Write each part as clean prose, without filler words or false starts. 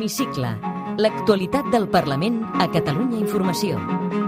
L'Hemicicle. L'actualitat del Parlament a Catalunya Informació.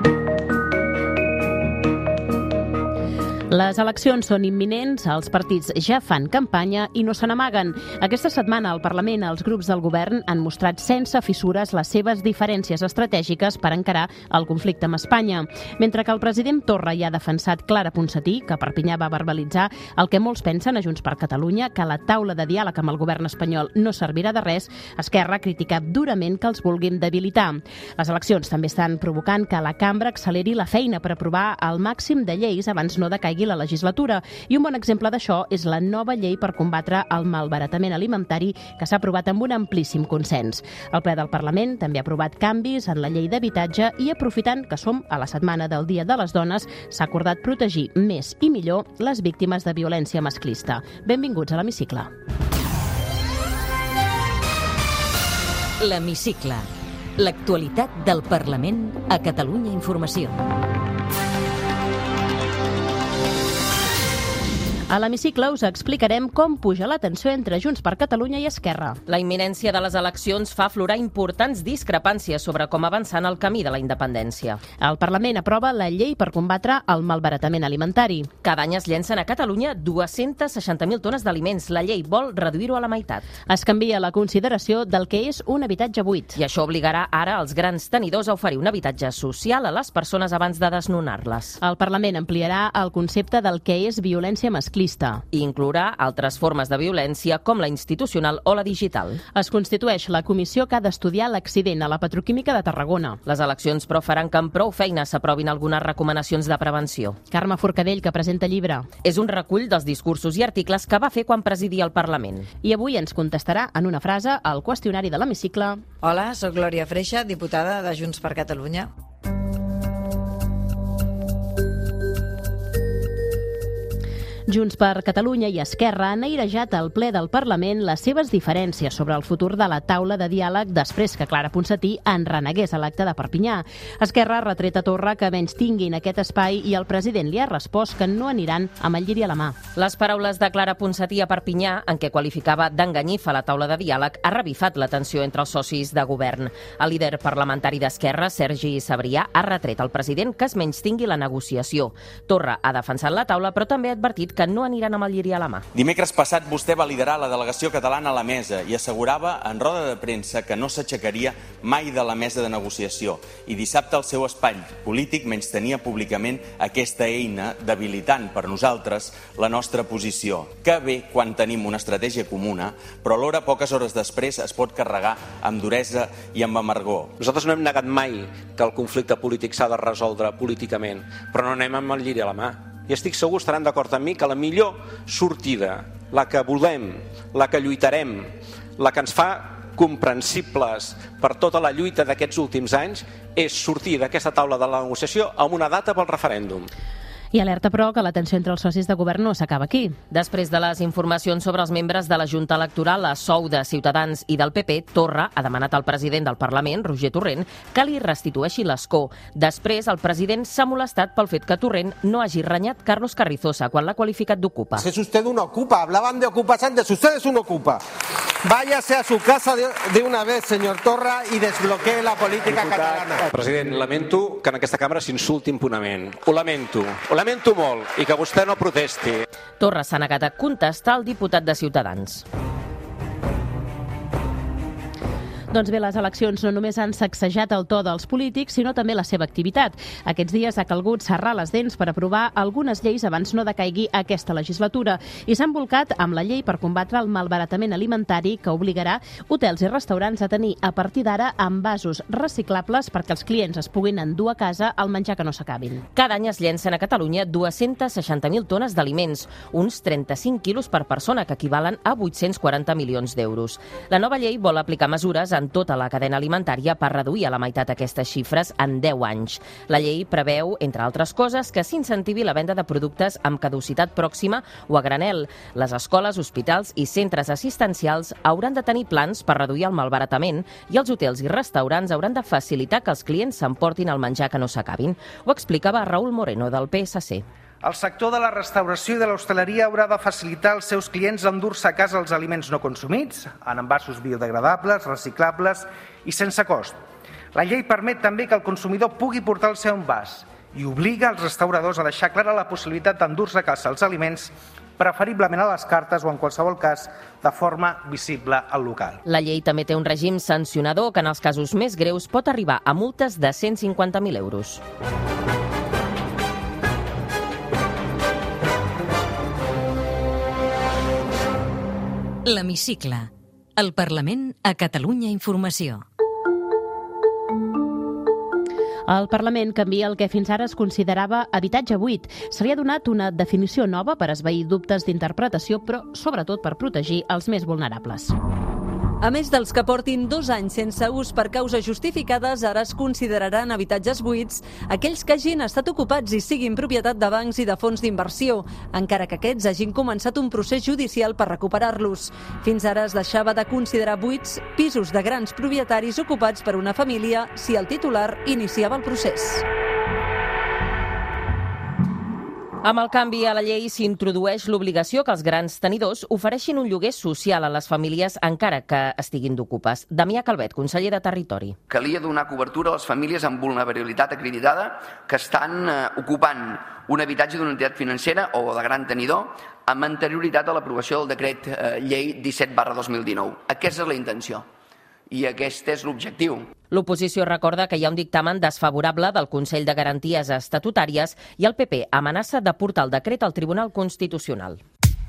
Les eleccions són imminents, els partits ja fan campanya i no se n'amaguen. Aquesta setmana al Parlament els grups del govern han mostrat sense fissures les seves diferències estratègiques per encarar el conflicte amb Espanya. Mentre que el president Torra ja ha defensat Clara Ponsatí, que a Perpinyà va verbalitzar el que molts pensen a Junts per Catalunya, que la taula de diàleg amb el govern espanyol no servirà de res, Esquerra ha criticat durament que els vulguin debilitar. Les eleccions també estan provocant que la cambra acceleri la feina per aprovar el màxim de lleis abans no decaigui la legislatura. I un bon exemple d'això és la nova llei per combatre el malbaratament alimentari que s'ha aprovat amb un amplíssim consens. El ple del Parlament també ha aprovat canvis en la llei d'habitatge i, aprofitant que som a la setmana del Dia de les Dones, s'ha acordat protegir més i millor les víctimes de violència masclista. Benvinguts a l'Hemicicle. L'Hemicicle. L'actualitat del Parlament a Catalunya Informació. A l'Hemicicle us explicarem com puja la tensió entre Junts per Catalunya i Esquerra. La imminència de les eleccions fa aflorar importants discrepàncies sobre com avançar en el camí de la independència. El Parlament aprova la llei per combatre el malbaratament alimentari. Cada any es llencen a Catalunya 260.000 tones d'aliments. La llei vol reduir-ho a la meitat. Es canvia la consideració del que és un habitatge buit. I això obligarà ara els grans tenidors a oferir un habitatge social a les persones abans de desnonar-les. El Parlament ampliarà el concepte del que és violència masclista. I inclourà altres formes de violència com la institucional o la digital. Es constitueix la comissió que ha d'estudiar l'accident a la petroquímica de Tarragona. Les eleccions, però, faran que amb prou feina s'aprovin algunes recomanacions de prevenció. Carme Forcadell, que presenta llibre. És un recull dels discursos i articles que va fer quan presidia el Parlament. I avui ens contestarà en una frase al qüestionari de l'Hemicicle. Hola, sóc Glòria Freixa, diputada de Junts per Catalunya. Junts per Catalunya i Esquerra han airejat al ple del Parlament les seves diferències sobre el futur de la taula de diàleg després que Clara Ponsatí en renegués a l'acte de Perpinyà. Esquerra ha retret a Torra que menys tinguin aquest espai i el president li ha respost que no aniran amb el lliri a la mà. Les paraules de Clara Ponsatí a Perpinyà, en què qualificava d'enganyifa la taula de diàleg, ha revifat la tensió entre els socis de govern. El líder parlamentari d'Esquerra, Sergi Sabrià, ha retret al president que es menystingui la negociació. Torra ha defensat la taula, però també ha advertit que no aniran amb el lliri a la mà. Dimecres passat vostè va liderar la delegació catalana a la mesa i assegurava en roda de premsa que no s'aixecaria mai de la mesa de negociació. I dissabte el seu espai polític menystenia públicament aquesta eina, debilitant per nosaltres la nostra posició. Que bé quan tenim una estratègia comuna, però alhora poques hores després es pot carregar amb duresa i amb amargor. Nosaltres no hem negat mai que el conflicte polític s'ha de resoldre políticament, però no anem amb el lliri a la mà. I estic segur, estaran d'acord amb mi, que la millor sortida, la que volem, la que lluitarem, la que ens fa comprensibles per tota la lluita d'aquests últims anys, és sortir d'aquesta taula de la negociació amb una data pel referèndum. I alerta, però, que la tensió entre els socis de govern no s'acaba aquí. Després de les informacions sobre els membres de la Junta Electoral a sou de Ciutadans i del PP, Torra ha demanat al president del Parlament, Roger Torrent, que li restitueixi l'escó. Després, el president s'ha molestat pel fet que Torrent no hagi renyat Carlos Carrizosa quan l'ha qualificat d'ocupa. Es usted un ocupa, hablaban de ocupas antes, usted es un ocupa. Váyase a su casa de una vez, señor Torra, y desbloquee la política catalana. President, lamento que en aquesta cambra s'insulti impunament. Ho lamento molt, i que vostè no protesti. Torra s'ha negat a contestar al diputat de Ciutadans. Doncs bé, les eleccions no només han sacsejat el to dels polítics, sinó també la seva activitat. Aquests dies ha calgut serrar les dents per aprovar algunes lleis abans no decaigui aquesta legislatura i s'han bolcat amb la llei per combatre el malbaratament alimentari que obligarà hotels i restaurants a tenir a partir d'ara envasos reciclables perquè els clients es puguin endur a casa el menjar que no s'acabin. Cada any es llencen a Catalunya 260.000 tones d'aliments, uns 35 quilos per persona, que equivalen a 840 milions d'euros. La nova llei vol aplicar mesures en tota la cadena alimentària per reduir a la meitat aquestes xifres en 10 anys. La llei preveu, entre altres coses, que s'incentivi la venda de productes amb caducitat pròxima o a granel. Les escoles, hospitals i centres assistencials hauran de tenir plans per reduir el malbaratament i els hotels i restaurants hauran de facilitar que els clients s'emportin el menjar que no s'acabin. Ho explicava Raúl Moreno, del PSC. El sector de la restauració i de l'hostaleria haurà de facilitar als seus clients endur-se a casa els aliments no consumits, en envasos biodegradables, reciclables i sense cost. La llei permet també que el consumidor pugui portar el seu envàs i obliga els restauradors a deixar clara la possibilitat d'endur-se a casa els aliments, preferiblement a les cartes o, en qualsevol cas, de forma visible al local. La llei també té un règim sancionador que en els casos més greus pot arribar a multes de 150.000 euros. L'Hemicicle. El Parlament a Catalunya Informació. El Parlament canvia el que fins ara es considerava habitatge buit. Se li ha donat una definició nova per esvair dubtes d'interpretació, però sobretot per protegir els més vulnerables. A més dels que portin 2 anys sense ús per causes justificades, ara es consideraran habitatges buits aquells que hagin estat ocupats i siguin propietat de bancs i de fons d'inversió, encara que aquests hagin començat un procés judicial per recuperar-los. Fins ara es deixava de considerar buits pisos de grans propietaris ocupats per una família si el titular iniciava el procés. Amb el canvi a la llei s'introdueix l'obligació que els grans tenidors ofereixin un lloguer social a les famílies encara que estiguin d'ocupes. Damià Calvet, conseller de Territori. Calia donar cobertura a les famílies amb vulnerabilitat acreditada que estan ocupant un habitatge d'una entitat financera o de gran tenidor amb anterioritat a l'aprovació del decret llei 17/2019. Aquesta és la intenció i aquest és l'objectiu. L'oposició recorda que hi ha un dictamen desfavorable del Consell de Garanties Estatutàries i el PP amenaça de portar el decret al Tribunal Constitucional.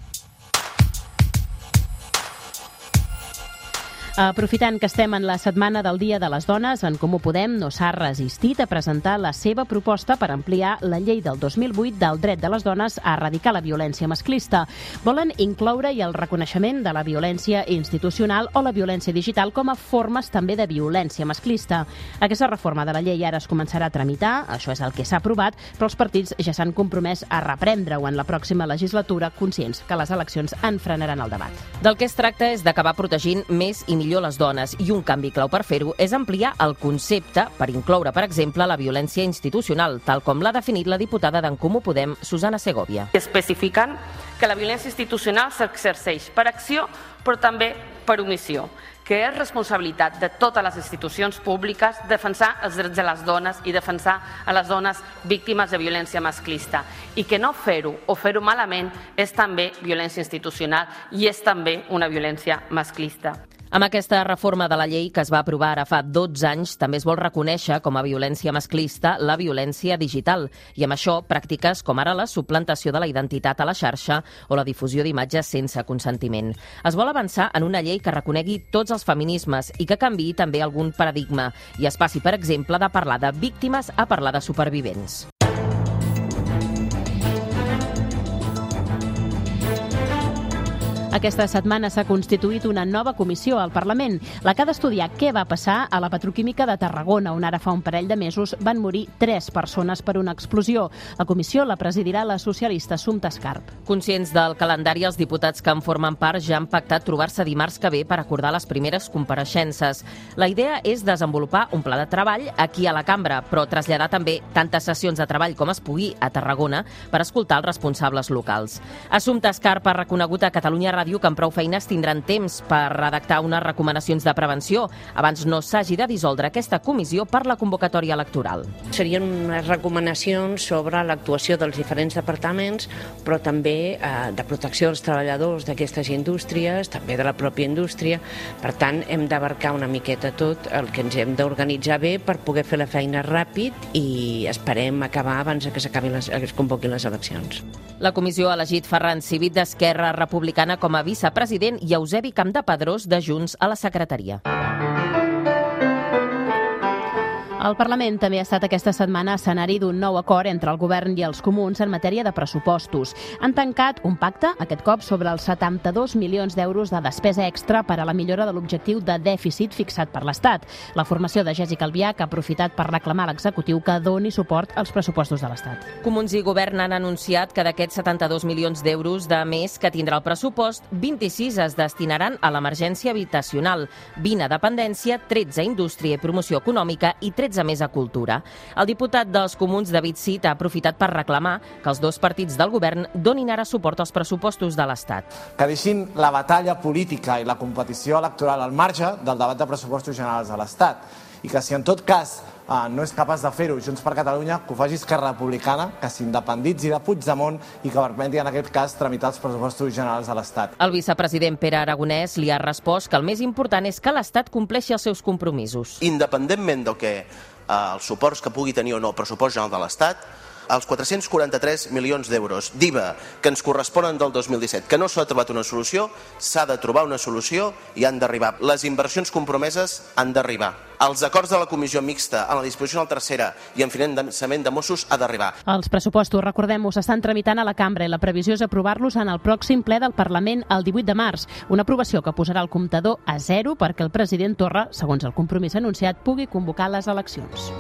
Aprofitant que estem en la setmana del Dia de les Dones, En Comú Podem no s'ha resistit a presentar la seva proposta per ampliar la llei del 2008 del dret de les dones a erradicar la violència masclista. Volen incloure-hi el reconeixement de la violència institucional o la violència digital com a formes també de violència masclista. Aquesta reforma de la llei ara es començarà a tramitar, això és el que s'ha aprovat, però els partits ja s'han compromès a reprendre-ho en la pròxima legislatura, conscients que les eleccions en frenaran el debat. Del que es tracta és d'acabar protegint més i millor les dones, i un canvi clau per fer-ho és ampliar el concepte per incloure, per exemple, la violència institucional, tal com l'ha definit la diputada d'En Comú Podem, Susana Segovia. Especificant que la violència institucional s'exerceix per acció, però també per omissió, que és responsabilitat de totes les institucions públiques defensar els drets de les dones i defensar a les dones víctimes de violència masclista, i que no fer-ho o fer-ho malament és també violència institucional i és també una violència masclista. Amb aquesta reforma de la llei que es va aprovar ara fa 12 anys, també es vol reconèixer com a violència masclista la violència digital i amb això pràctiques com ara la suplantació de la identitat a la xarxa o la difusió d'imatges sense consentiment. Es vol avançar en una llei que reconegui tots els feminismes i que canviï també algun paradigma i es passi, per exemple, de parlar de víctimes a parlar de supervivents. Aquesta setmana s'ha constituït una nova comissió al Parlament, la que ha d'estudiar què va passar a la petroquímica de Tarragona, on ara fa un parell de mesos van morir 3 persones per una explosió. La comissió la presidirà la socialista Assumpta Escarp. Conscients del calendari, els diputats que en formen part ja han pactat trobar-se dimarts que ve per acordar les primeres compareixences. La idea és desenvolupar un pla de treball aquí a la cambra, però traslladar també tantes sessions de treball com es pugui a Tarragona per escoltar els responsables locals. Assumpta Escarp ha reconegut a Catalunya Ràdio que amb prou feines tindran temps per redactar unes recomanacions de prevenció abans no s'hagi de dissoldre aquesta comissió per la convocatòria electoral. Serien unes recomanacions sobre l'actuació dels diferents departaments, però també de protecció dels treballadors d'aquestes indústries, també de la pròpia indústria. Per tant, hem d'abarcar una miqueta tot el que ens hem d'organitzar bé per poder fer la feina ràpid i esperem acabar abans que es convoquin les eleccions. La comissió ha elegit Ferran Civit d'Esquerra Republicana com a vicepresident i Eusebi Campdepadrós de Junts a la secretaria. El Parlament també ha estat aquesta setmana escenari d'un nou acord entre el govern i els comuns en matèria de pressupostos. Han tancat un pacte, aquest cop, sobre els 72 milions d'euros de despesa extra per a la millora de l'objectiu de dèficit fixat per l'Estat. La formació de Jéssica Albiach ha aprofitat per reclamar a l'executiu que doni suport als pressupostos de l'Estat. Comuns i govern han anunciat que d'aquests 72 milions d'euros de més que tindrà el pressupost, 26 es destinaran a l'emergència habitacional, 20 a dependència, 13 a indústria i promoció econòmica i 13 13 més a Cultura. El diputat dels Comuns, David Cid, ha aprofitat per reclamar que els dos partits del govern donin ara suport als pressupostos de l'Estat. Que deixin la batalla política i la competició electoral al marge del debat de pressupostos generals de l'Estat i que si en tot cas no és capaç de fer-ho Junts per Catalunya, que ho faci Esquerra Republicana, que s'independitzi de Puigdemont i que permeti en aquest cas tramitar els pressupostos generals de l'Estat. El vicepresident Pere Aragonès li ha respost que el més important és que l'Estat compleixi els seus compromisos. Independentment del que els suports que pugui tenir o no el pressupost general de l'Estat, els 443 milions d'euros d'IVA que ens corresponen del 2017, que no s'ha trobat una solució, s'ha de trobar una solució i han d'arribar. Les inversions compromeses han d'arribar. Els acords de la comissió mixta en la disposició tercera i en finançament de Mossos ha d'arribar. Els pressupostos, recordem-ho, s'estan tramitant a la cambra i la previsió és aprovar-los en el pròxim ple del Parlament el 18 de març. Una aprovació que posarà el comptador a zero perquè el president Torra, segons el compromís anunciat, pugui convocar les eleccions.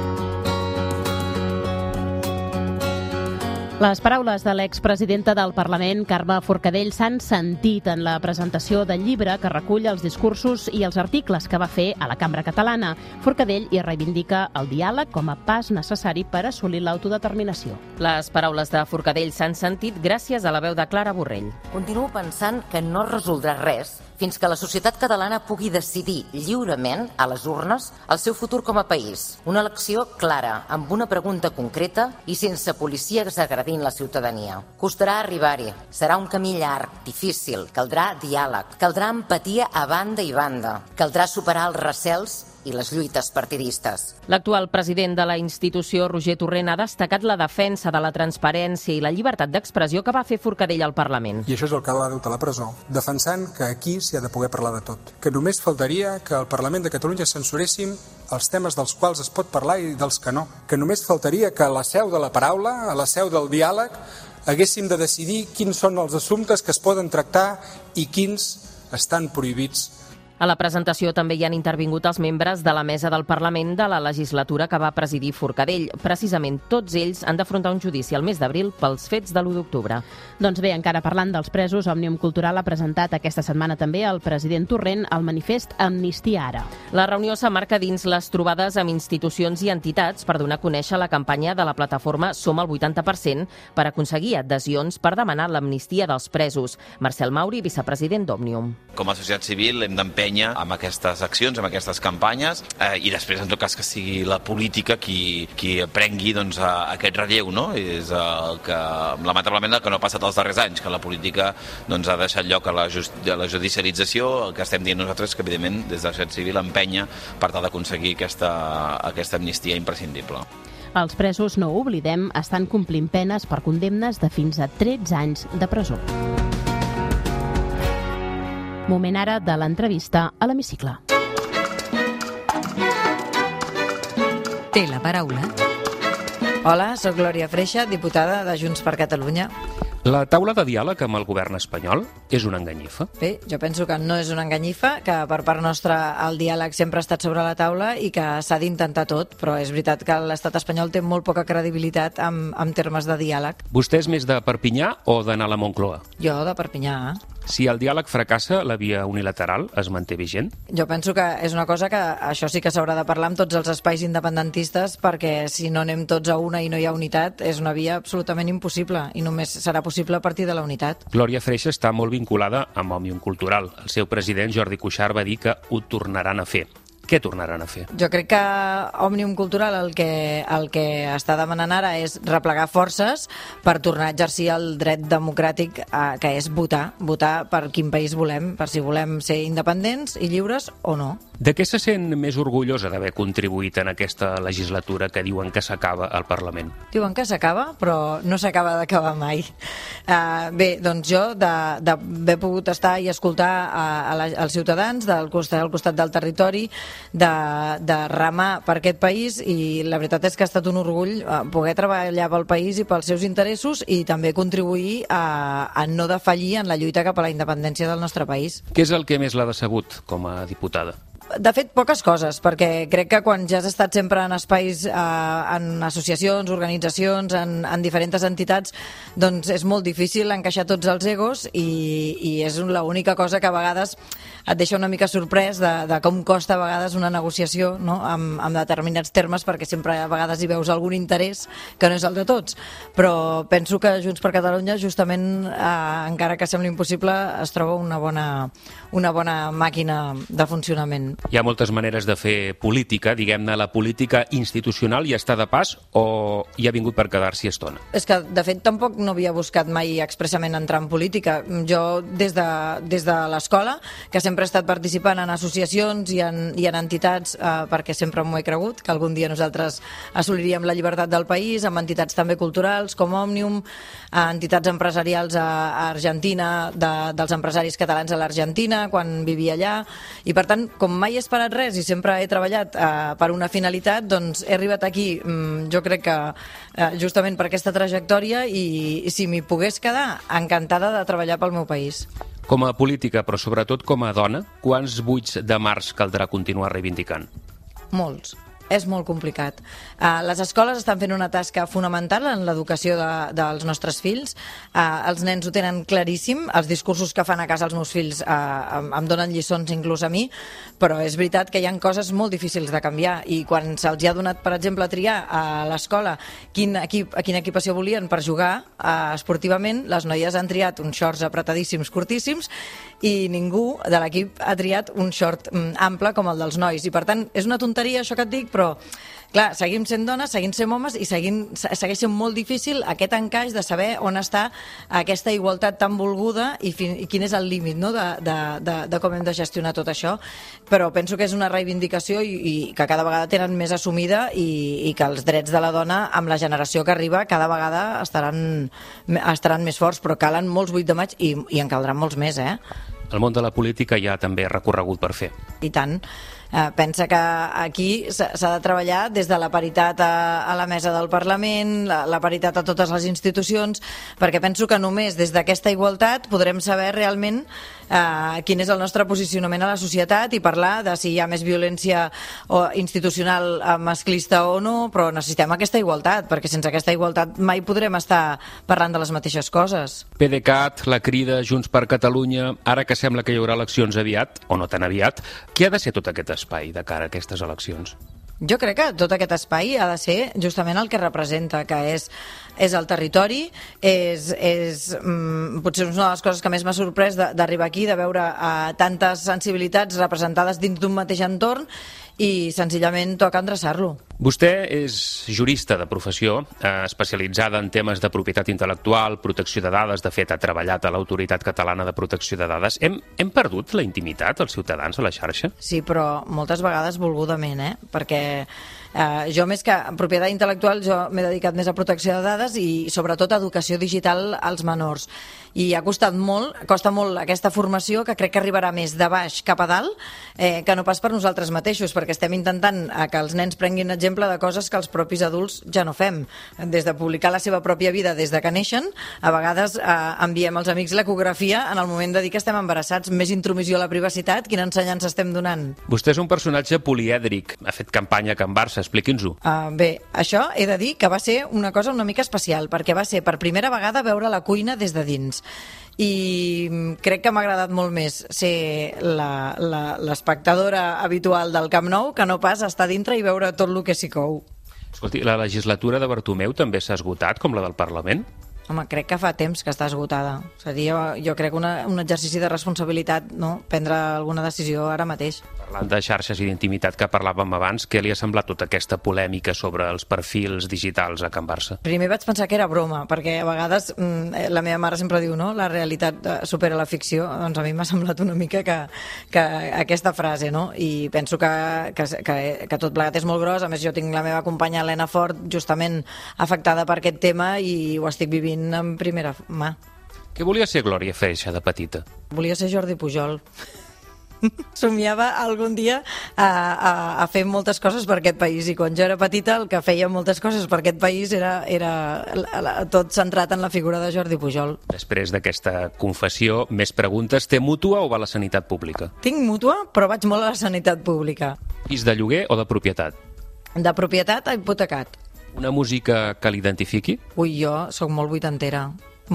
Les paraules de l'expresidenta del Parlament, Carme Forcadell, s'han sentit en la presentació del llibre que recull els discursos i els articles que va fer a la Cambra Catalana. Forcadell hi reivindica el diàleg com a pas necessari per assolir l'autodeterminació. Les paraules de Forcadell s'han sentit gràcies a la veu de Clara Borrell. Continuo pensant que no resoldrà res fins que la societat catalana pugui decidir lliurement a les urnes el seu futur com a país. Una elecció clara, amb una pregunta concreta i sense policies agredint la ciutadania. Costarà arribar-hi. Serà un camí llarg, difícil. Caldrà diàleg. Caldrà empatia a banda i banda. Caldrà superar els recels i les lluites partidistes. L'actual president de la institució, Roger Torrent, ha destacat la defensa de la transparència i la llibertat d'expressió que va fer Forcadell al Parlament. I això és el que l'ha dut a la presó, defensant que aquí s'hi ha de poder parlar de tot. Que només faltaria que al Parlament de Catalunya censuréssim els temes dels quals es pot parlar i dels que no. Que només faltaria que a la seu de la paraula, a la seu del diàleg, haguéssim de decidir quins són els assumptes que es poden tractar i quins estan prohibits. A la presentació també hi han intervingut els membres de la mesa del Parlament de la legislatura que va presidir Forcadell. Precisament tots ells han d'afrontar un judici el mes d'abril pels fets de l'1 d'octubre. Doncs bé, encara parlant dels presos, Òmnium Cultural ha presentat aquesta setmana també al president Torrent el manifest Amnistia Ara. La reunió s'emmarca dins les trobades amb institucions i entitats per donar a conèixer la campanya de la plataforma Som el 80% per aconseguir adhesions per demanar l'amnistia dels presos. Marcel Mauri, vicepresident d'Òmnium. Com a societat civil hem d'empènyer amb aquestes accions, amb aquestes campanyes i després, en tot cas, que sigui la política qui prengui aquest relleu, no? És el que, lamentablement, el que no ha passat els darrers anys, que la política ha deixat lloc a la judicialització. El que estem dient nosaltres és que, evidentment, des de la societat civil empenya per tal d'aconseguir aquesta amnistia imprescindible. Els presos, no ho oblidem, estan complint penes per condemnes de fins a 13 anys de presó. Moment ara de l'entrevista a l'Hemicicle. Té la paraula. Hola, sóc Glòria Freixa, diputada de Junts per Catalunya. La taula de diàleg amb el govern espanyol és una enganyifa? Bé, jo penso que no és una enganyifa, que per part nostra el diàleg sempre ha estat sobre la taula i que s'ha d'intentar tot, però és veritat que l'estat espanyol té molt poca credibilitat en termes de diàleg. Vostè és més de Perpinyà o d'anar a la Moncloa? Jo de Perpinyà. Si el diàleg fracassa, la via unilateral es manté vigent? Jo penso que és una cosa que això sí que s'haurà de parlar amb tots els espais independentistes, perquè si no anem tots a una i no hi ha unitat, és una via absolutament impossible i només serà possible a partir de la unitat. Glòria Freixa està molt vinculada amb Òmnium Cultural. El seu president, Jordi Cuixart, va dir que ho tornaran a fer. Què tornaran a fer? Jo crec que Òmnium Cultural el que està demanant ara és replegar forces per tornar a exercir el dret democràtic que és votar per quin país volem, per si volem ser independents i lliures o no. De què se sent més orgullosa d'haver contribuït en aquesta legislatura que diuen que s'acaba al Parlament? Diuen que s'acaba, però no s'acaba d'acabar mai. Bé, doncs jo d'haver pogut estar i escoltar als ciutadans al costat del territori, de remar per aquest país, i la veritat és que ha estat un orgull poder treballar pel país i pels seus interessos i també contribuir a no defallir en la lluita cap a la independència del nostre país. Què és el que més l'ha decebut com a diputada? De fet, poques coses, perquè crec que quan ja has estat sempre en espais, en associacions, organitzacions, en diferents entitats, doncs és molt difícil encaixar tots els egos i és l'única cosa que a vegades et deixa una mica sorprès de com costa a vegades una negociació, no? amb determinats termes, perquè sempre a vegades hi veus algun interès que no és el de tots. Però penso que Junts per Catalunya, justament, encara que sembli impossible, es troba una bona màquina de funcionament. Hi ha moltes maneres de fer política, diguem-ne, la política institucional ja està de pas o hi ha vingut per quedar-s'hi estona? És que, de fet, tampoc no havia buscat mai expressament entrar en política. Jo, des de l'escola, que sempre he estat participant en associacions i en entitats, perquè sempre m'ho he cregut, que algun dia nosaltres assoliríem la llibertat del país, amb entitats també culturals, com Òmnium, entitats empresarials a Argentina, dels empresaris catalans a l'Argentina, quan vivia allà, i per tant, com mai he esperat res i sempre he treballat per una finalitat, doncs he arribat aquí, jo crec que justament per aquesta trajectòria, i si m'hi pogués quedar, encantada de treballar pel meu país. Com a política, però sobretot com a dona, quants 8 de març caldrà continuar reivindicant? Molts. És molt complicat. Les escoles estan fent una tasca fonamental en l'educació dels nostres fills. Els nens ho tenen claríssim. Els discursos que fan a casa els meus fills em donen lliçons inclús a mi, però és veritat que hi ha coses molt difícils de canviar, i quan se'ls ha donat, per exemple, a triar a l'escola quina equipació volien per jugar esportivament, les noies han triat uns shorts apretadíssims, curtíssims, i ningú de l'equip ha triat un short ample com el dels nois. I per tant, és una tonteria això que et dic, però clar, seguim sent dones, seguim sent homes, i segueix sent molt difícil aquest encaix de saber on està aquesta igualtat tan volguda i quin és el límit, no? de com hem de gestionar tot això. Però penso que és una reivindicació i que cada vegada tenen més assumida, i que els drets de la dona amb la generació que arriba cada vegada estaran més forts, però calen molts 8 de maig i en caldran molts més, El món de la política hi ha també recorregut per fer. I tant. Pensa que aquí s'ha de treballar des de la paritat a la mesa del Parlament, la paritat a totes les institucions, perquè penso que només des d'aquesta igualtat podrem saber realment quin és el nostre posicionament a la societat i parlar de si hi ha més violència institucional masclista o no, però necessitem aquesta igualtat, perquè sense aquesta igualtat mai podrem estar parlant de les mateixes coses. PDeCAT, la Crida, Junts per Catalunya, ara que sembla que hi haurà eleccions aviat, o no tan aviat, què ha de ser tot aquest espai de cara a aquestes eleccions? Jo crec que tot aquest espai ha de ser justament el que representa, que és el territori, potser una de les coses que més m'ha sorprès d'arribar aquí, de veure tantes sensibilitats representades dins d'un mateix entorn, i senzillament toca endreçar-lo. Vostè és jurista de professió, especialitzada en temes de propietat intel·lectual, protecció de dades. De fet, ha treballat a l'Autoritat Catalana de Protecció de Dades. Hem perdut la intimitat, els ciutadans, a la xarxa? Sí, però moltes vegades volgudament, perquè jo, més que propietat intel·lectual, jo m'he dedicat més a protecció de dades i sobretot a educació digital als menors. I costa molt aquesta formació, que crec que arribarà més de baix cap a dalt que no pas per nosaltres mateixos, perquè estem intentant que els nens prenguin exemple de coses que els propis adults ja no fem. Des de publicar la seva pròpia vida des de que neixen, a vegades enviem als amics l'ecografia en el moment de dir que estem embarassats. Més intromissió a la privacitat, quina ensenyança estem donant? Vostè és un personatge polièdric, ha fet campanya a Can Barça, expliqui'ns-ho. Bé, això he de dir que va ser una cosa una mica especial, perquè va ser per primera vegada veure la cuina des de dins. I crec que m'ha agradat molt més ser l'espectadora habitual del Camp Nou que no pas estar dintre i veure tot el que s'hi cou. Escolti, la legislatura de Bartomeu també s'ha esgotat, com la del Parlament? Home, crec que fa temps que està esgotada. Seria, jo crec, un exercici de responsabilitat, no?, prendre alguna decisió ara mateix. Parlant de xarxes i d'intimitat que parlàvem abans, què li ha semblat tota aquesta polèmica sobre els perfils digitals a Can Barça? Primer vaig pensar que era broma, perquè a vegades la meva mare sempre diu, no?, la realitat supera la ficció. Doncs a mi m'ha semblat una mica que aquesta frase, no? I penso que tot plegat és molt gros. A més, jo tinc la meva companya Helena Fort justament afectada per aquest tema i ho estic vivint en primera mà. Què volia ser Glòria Freixa de petita? Volia ser Jordi Pujol. somiava algun dia a fer moltes coses per aquest país, i quan jo era petita el que feia moltes coses per aquest país era tot centrat en la figura de Jordi Pujol. Després d'aquesta confessió, més preguntes. Té mútua o va a la sanitat pública? Tinc mútua, però vaig molt a la sanitat pública. Pis de lloguer o de propietat? De propietat a hipotecat. Una música que l'identifiqui? Ui, jo sóc molt vuitantera,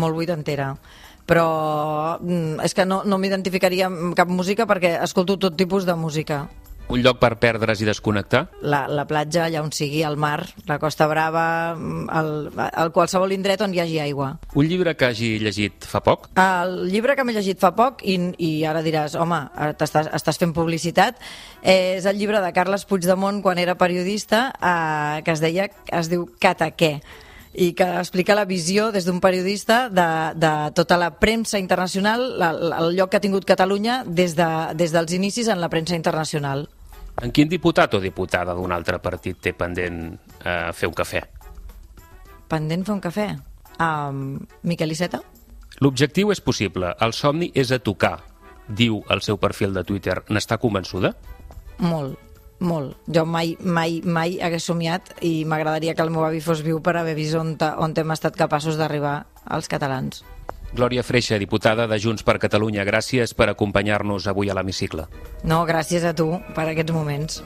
però és que no m'identificaria amb cap música perquè escolto tot tipus de música. Un lloc per perdre's i desconnectar? La platja, allà on sigui, el mar, la Costa Brava, qualsevol indret on hi hagi aigua. Un llibre que hagi llegit fa poc? El llibre que m'he llegit fa poc, i ara diràs, home, estàs fent publicitat, és el llibre de Carles Puigdemont quan era periodista, que es diu Cataqué, i que explica la visió des d'un periodista de tota la premsa internacional, el lloc que ha tingut Catalunya des dels inicis en la premsa internacional. En quin diputat o diputada d'un altre partit té pendent fer un cafè? Pendent fer un cafè? Miquel Iceta? L'objectiu és possible, el somni és a tocar, diu el seu perfil de Twitter. N'està convençuda? Molt. Jo mai hagués somiat, i m'agradaria que el meu avi fos viu per haver vist on hem estat capaços d'arribar als catalans. Glòria Freixa, diputada de Junts per Catalunya, gràcies per acompanyar-nos avui a l'Hemicicle. No, gràcies a tu per aquests moments.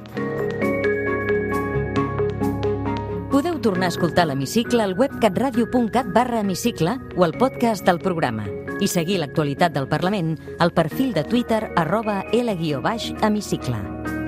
Podeu tornar a escoltar l'Hemicicle al web catradio.cat/hemicicle o al podcast del programa i seguir l'actualitat del Parlament al perfil de Twitter @L_Hemicicle.